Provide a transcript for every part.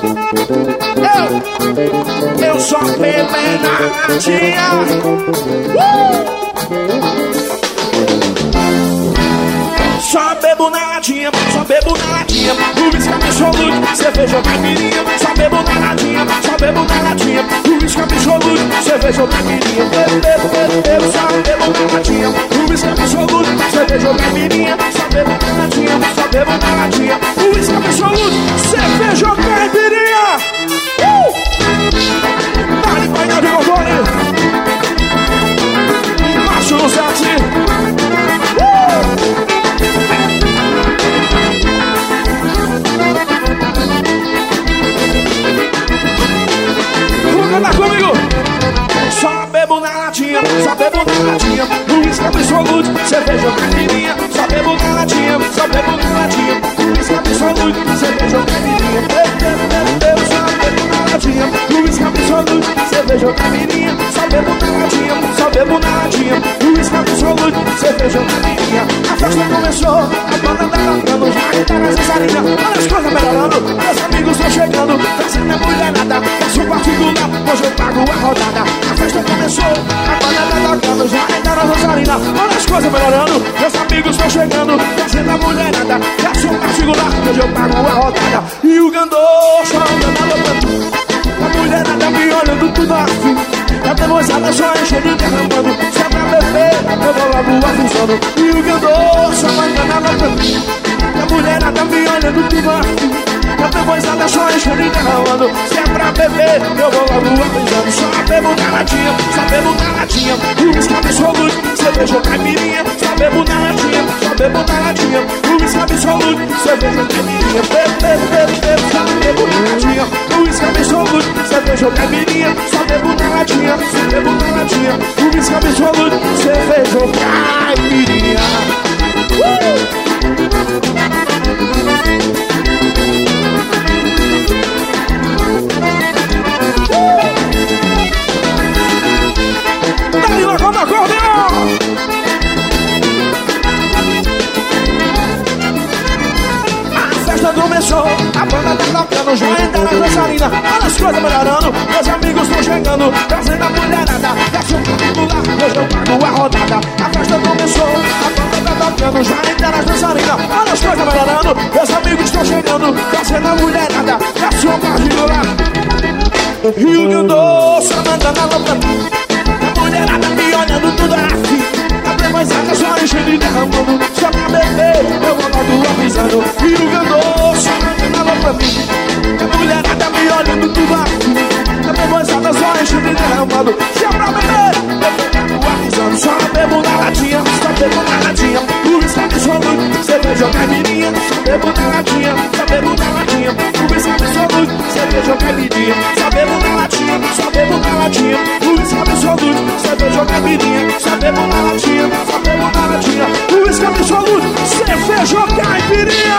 Eu só bebo na latinha. Só bebo na latinha, só bebo na latinha. O whisky absoluto, cerveja ou caipirinha. Só bebo na latinha, só bebo na latinha. O whisky absoluto, cerveja ou caipirinha. Eu só bebo na latinha. O whisky absoluto, cerveja ou caipirinha. Só bebo na latinha, só bebo na latinha. O whisky absoluto, cerveja ou caipirinha. Dale, painel de controle. Macho no sexy. Canta comigo! Só bebo na latinha, só bebo na latinha. Whisky absoluto, cerveja ou caipirinha. Só bebo na latinha, só bebo na latinha. Whisky absoluto, cerveja ou caipirinha. Eu só bebo na latinha. Whisky absoluto, cerveja ou caipirinha. Só bebo na latinha, só bebo na latinha. Whisky absoluto, cerveja ou caipirinha. A festa começou, a banda tá tocando, já tá necessária. Olha as coisas melhorando, meus amigos estão chegando. Trazendo a mulherada, faço particular, hoje eu pago a rodada. A festa começou, a banda tá tocando, já entraram a Rosarina. Olha as coisas melhorando, meus amigos estão chegando. Trazendo a mulherada, faço particular, hoje eu pago a rodada. E o Gandolfo andando a mulherada me olhando tudo assim. A demonstrada só enchendo e derramando. Só pra beber, eu vou logo avisando. E o Gandolfo andando pra mim. A mulherada me olhando tudo assim. A demonstrada só enchendo e derramando. Se é pra beber, eu vou logo avisando. Só bebo na latinha, só bebo na latinha. O whisky absoluto, cerveja ou caipirinha. Só bebo na latinha, só bebo na latinha. O whisky absoluto, cerveja ou caipirinha. Bebo, só bebo na latinha. O whisky absoluto, cerveja ou caipirinha. Só bebo na latinha, só bebo na latinha. O whisky absoluto, cerveja ou caipirinha. Dali lá com o acordeão! A festa começou, a banda tá tocando, já entraram na dançarina. Olha as coisas melhorando, meus amigos estão chegando. Trazendo a mulherada, desce um particular, hoje eu pago a rodada. A festa começou, a banda tá tocando, já entraram na dançarina. Olha as coisas melhorando, meus amigos estão chegando. Trazendo a mulherada, desce um particular. Rio Grande do Sul, mandando alô pra mim. A mulherada me olhando tudo assim. A demonstrada só enchendo e derramando. Só pra beber, eu vou logo avisando. Rio Grande do Sul, mandando alô pra mim. A mulherada me olhando tudo assim. A demonstrada só enchendo e derramando. Só pra beber, eu vou logo avisando. Só bebo na latinha, só bebo na latinha. O whisky absoluto, cerveja ou caipirinha. Só bebo na latinha, só bebo na latinha. O whisky absoluto, cerveja ou caipirinha. Só bebo na latinha, só bebo na latinha. O whisky absoluto, cerveja ou caipirinha. Só bebo na latinha, só bebo na latinha. O whisky absoluto, cerveja ou caipirinha.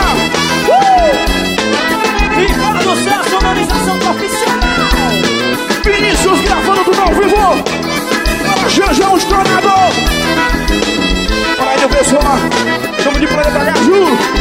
E fora do céu, sonorização profissional. Vinícius gravando tudo ao vivo. Para Janjão, o estourador. Olha aí, pessoal. Estamos de Praia da Gaju.